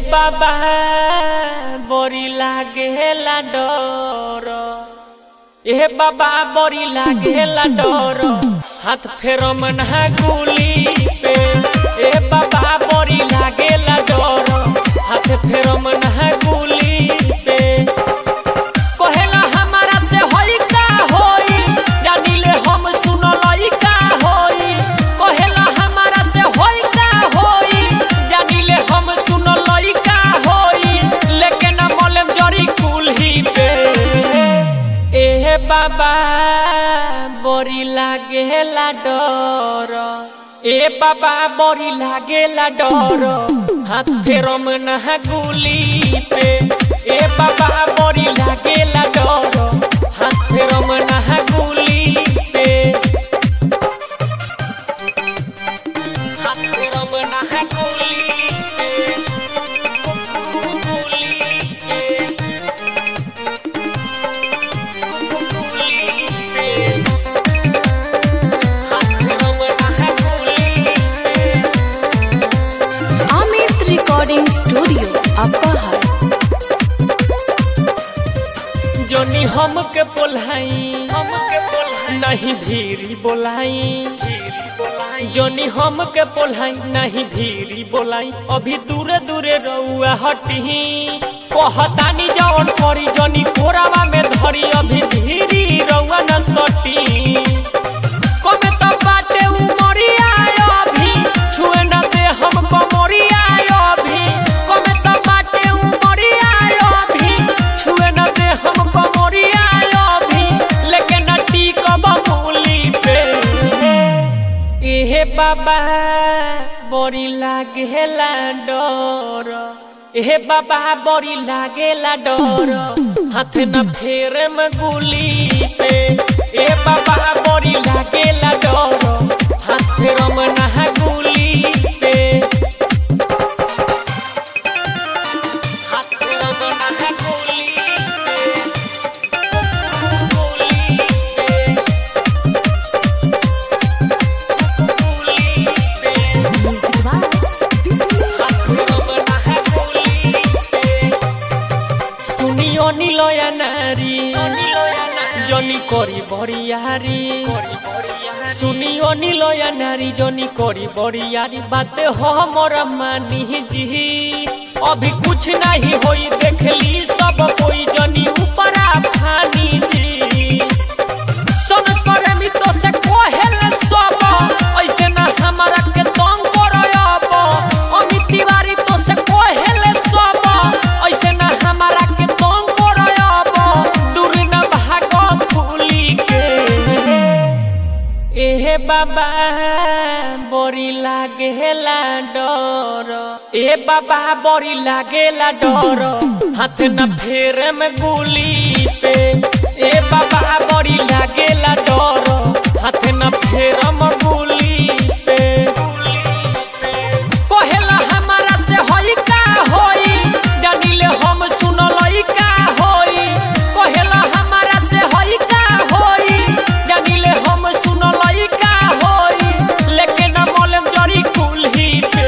बाबा बड़ी लागेला डर, ए बाबा बड़ी लागेला डर, हाथ फेरो मना गुली पे। ए बाबा बड़ी लागेला डर, हाथ फेरो मना गुली पे। कहेला हमारा से होई का होई, जानिले हम सुनलई का होई। कहेला हमारा से होई का होई, जानिले हम सुनलई का होई। लेकिन मलम जड़ी कुल्ही पे। ए बाबा बड़ी लागेला डर, ए बाबा बड़ी लागेला डर, हाथ फेरो मना गुली पे। ए बाबा बड़ी लागेला डर, हाथ फेरो मना गुली पे। हाथ फेरो मना गुली पे, गुली पे, गुली पे। हाथ फेरो मना गुली पे। अमित रिकॉर्डिंग स्टूडियो अपहर। जोनी हमके बोलाई नहीं भीरी बोलाई, जोनी हमके बोलाई नहीं भीरी बोलाई। अभी दूरे दूरे रउआ हटी, कहतानी जौन करी जोनी कोरावा में धरी। अभी भीरी रउआ न सटी, कमे तो बाटे उमरिया अभी, छुए न दे हमको मोरिया अभी। कमे तो बाटे उमरिया अभी, छुए न दे हमको मोरिया अभी। लेकिन टीक बबूली पे। ए बाबा बड़ी लागेला डर, ए बाबा बड़ी लागेला डर, हाथ न फेरे में गुली पे। ए बाबा बड़ी लागेला डर, हाथ फेरो मना गुली पे। हाथ फेरो मना गुली पे, गुली पे, गुली पे। हाथ फेरो मना गुली पे। सुनियो निलया नारी, जनी करी बरियारी। सुनियो निलया नारी, जनी करी बरियारी। बात हमर मानी जी, अभी कुछ नहीं होई, देखली सब कोई। जनी ऊपरा फानी जी, सन करे मी तो से कोहेले सब। ऐसे ना हमारा के तंग करब, अमित तिवारी तो से कोहेले सब। ऐसे ना हमारा के तंग करब, दूर न भाग फूली के। ए बाबा बड़ी लागेला डर, ए बाबा बड़ी लागेला डर, हाथ न फेरे में गुली पे। ए बाबा बड़ी लागेला डर, हाथ न फेरे में गुली पे। कहेला हमारा से होई का होई, जानिले हम सुनलई का होई। कहेला हमारा से होई का होई, जानिले हम सुनलई का होई। लेकिन मलम जड़ी कुल्ही पे।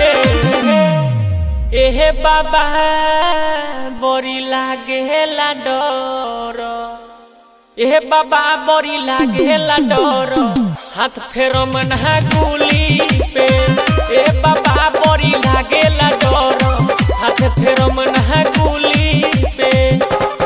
ए बाबा बड़ी लागेला डर, ए बाबा बड़ी लागेला डर, हाथ फेरो मना गुली पे। ए बाबा बड़ी लागेला डर, हाथ फेरो मना गुली पे।